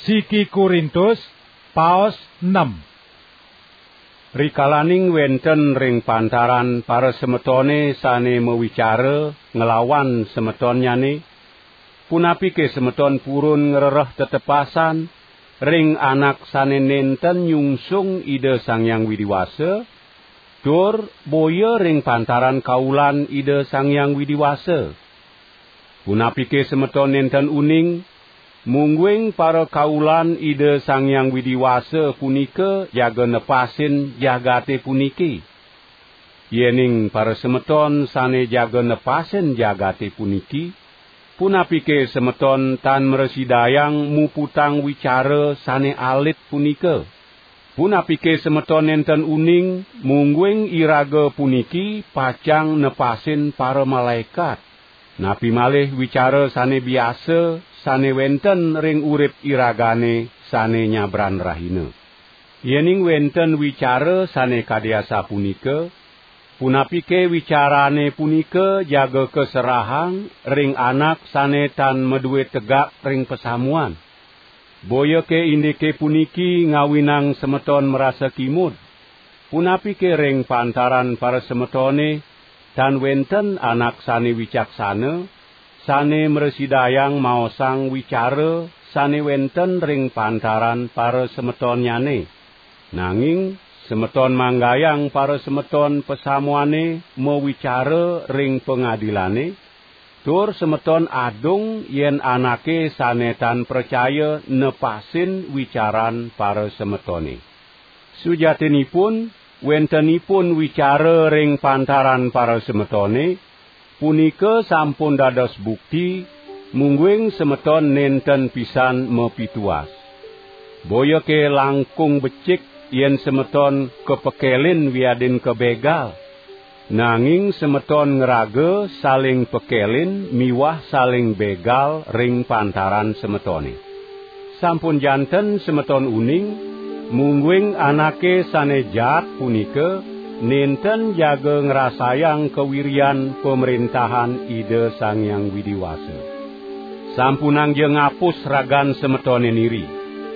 Siki Korintus paos 6. Rikalaning wenten ring pantaran para semetone sane mewicara ngelawan semetonyane, punapike semeton purun ngerereh tetepasan ring anak sane nenten nyungsung ide Sang Hyang Widiwasa, tur boya ring pantaran kaulan ide Sang Hyang Widiwasa. Punapike semeton nenten uning mungguing para kaulan ide Sang Hyang Widiwasa punika jaga nepasin jagate puniki. Yening para semeton sane jaga nepasin jagate puniki, punapike semeton tan meresidayang muputang wicara sane alit punika. Punapike semeton nenten uning mungguing iraga puniki pacang nepasin para malaikat. Napi malih wicara sane biasa sane wenten ring urip iragane sane nyabran rahina. Yening wenten wicara sane kadiasa punika, punapike wicarane punika jaga keserahang ring anak sane tan meduwe tegak ring pesamuan. Boya ke indike puniki ngawinang semeton merasa kimud. Punapike ring pantaran para semetone tan wenten anak sane wicaksana, sane meresidayang maosang wicara sane wenten ring pantaran para semetonyane. Nanging semeton manggayang para semeton pesamuane mewicara ring pengadilane, tur semeton adung yen anake sane tan percaya nepasin wicaran para semetone. Sujatinipun wentenipun wicara ring pantaran para semetone, punika sampun dados bukti mungguing semeton nenten pisan mepituas. Boya ke langkung becik yen semeton kepekelin wiadin kebegal, nanging semeton ngeraga saling pekelin miwah saling begal ring pantaran semetone. Sampun janten semeton uning mungguing anake sane jaat punika nenten jaga ngrasayang kewirian pemerintahan ide Sang Hyang Widiwasa. Sampunang je ngapus ragan semetone niri.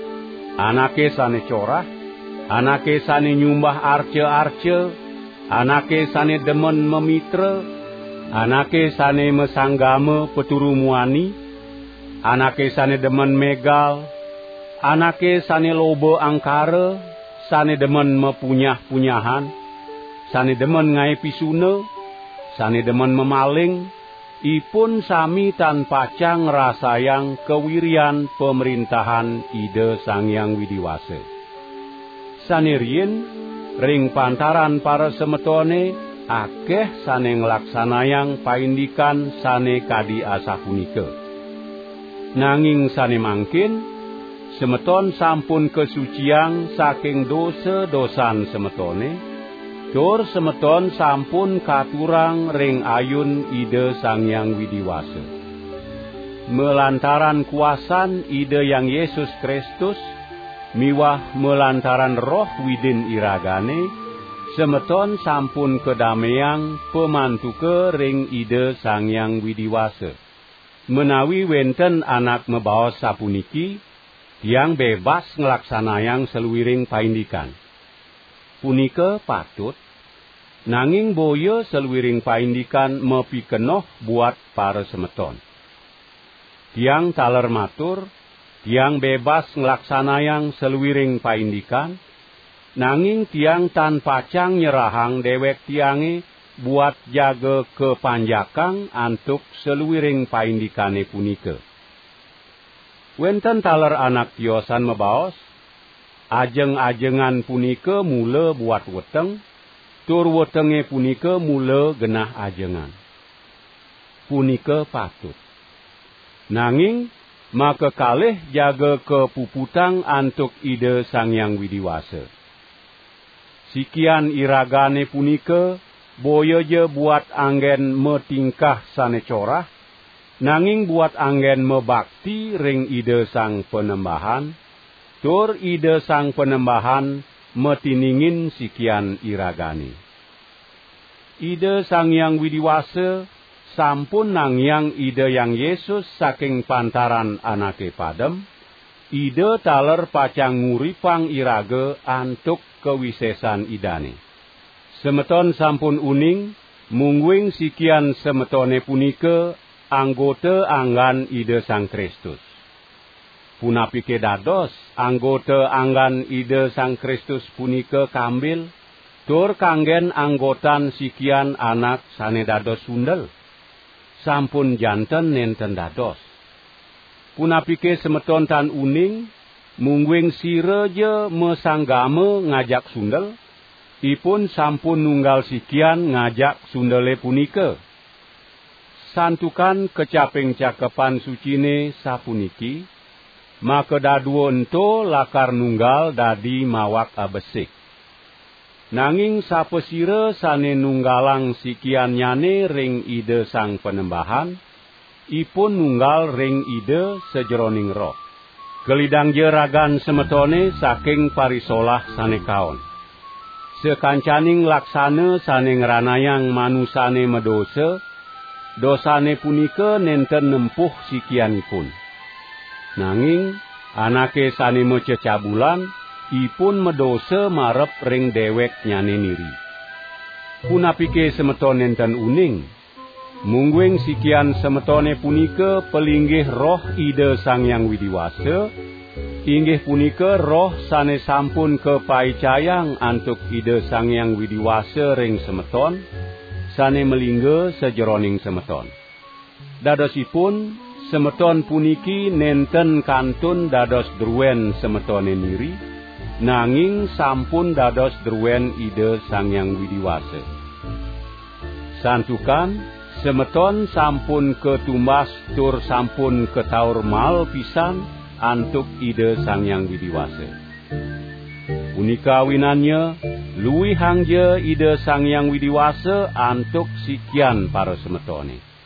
Anake sane corah, anake sane nyumbah arce-arce, anake sane demen memitra, anake sane mesanggama peturu muani, anake sane demen megal, anake sane loba angkara, sane demen mepunyah-punyahan, sane demen ngai pisuna, sane demen memaling, ipun sami tan pacang rasayang kewirian pemerintahan ide Sang Hyang Widiwasa. Sane riyin ring pantaran para semetone akeh sane nglaksanayang paindikan sane kadi asah punika. Nanging sane mangkin semeton sampun kesuciang saking dosa-dosan semetone, tur semeton sampun katurang ring ayun ide Sang Hyang Widiwasa. Melantaran kuasan ide Yang Yesus Kristus, miwah melantaran roh widin iragane, semeton sampun kedameang pemantuke ring ide Sang Hyang Widiwasa. Menawi wenten anak mebaos sapuniki, tiang bebas nglaksanayang seluwiring paindikan. Punika patut, nanging boya seluwiring paindikan mepikenoh buat para semeton. Tiang taler matur, tiang bebas nglaksanayang seluwiring paindikan, nanging tiang tan pacang nyerahang dewek tiange buat jaga kepanjakang antuk seluwiring paindikane punika. Wenten taler anak tiosan mebaos, ajeng-ajengan punika mula buat weteng, tur wetenge punika mula genah ajengan. Punika patut. Nanging maka kalih jaga kepuputang antuk ide Sang Hyang Widiwasa. Sikian iragane punika boya je buat anggen metingkah sane corah, nanging buat anggen mebakti ring ide Sang Penembahan, tur ide Sang Penembahan metiningin sikian iragane. Ide Sang Hyang Widiwasa sampun nangyang ide Yang Yesus saking pantaran anake padem, ide taler pacang nguripang irage antuk kewisesan idane. Semeton sampun uning mungguing sikian semetone punika anggota anggan ide Sang Kristus. Punapike dados anggota anggan ide Sang Kristus punika kambil tur kanggen anggotan sikian anak sane dados sundel. Sampun janten nenten dados. Punapike semeton tan uning mungguing sireje mesanggame ngajak sundel, ipun sampun nunggal sikian ngajak sundele punika. Santukan kecaping cakepan sucine sapuniki, maka daduo ento lakar nunggal dadi mawak abesik. Nanging sapesire sane nunggalang sikian nyane ring ide Sang Penembahan, ipun nunggal ring ide sejroning roh. Gelidang jeragan semetone saking parisolah sane kaon. Sekancaning laksana sane ngranayang manusane medosa, dosane punika nenten nempuh sikianipun. Nanging anake sane mececabulan, ipun medosa marep ring dewek nyane niri. Punapike semeton nenten uning, mungguing sikian semetone punika pelinggih roh ide Sang Hyang Widiwasa, inggih punika roh sane sampun kepaicayang antuk ide Sang Hyang Widiwasa ring semeton, sane melingga sejroning semeton. Dadosipun semeton puniki nenten kantun dados druwen semetone niri, nanging sampun dados druwen ide Sang Hyang Widiwasa. Santukan semeton sampun ketumbas tur sampun ketaur mal pisan antuk ide Sang Hyang Widiwasa. Punika winannya luwih hangje ide Sang Hyang Widiwasa antuk sikian para semetone.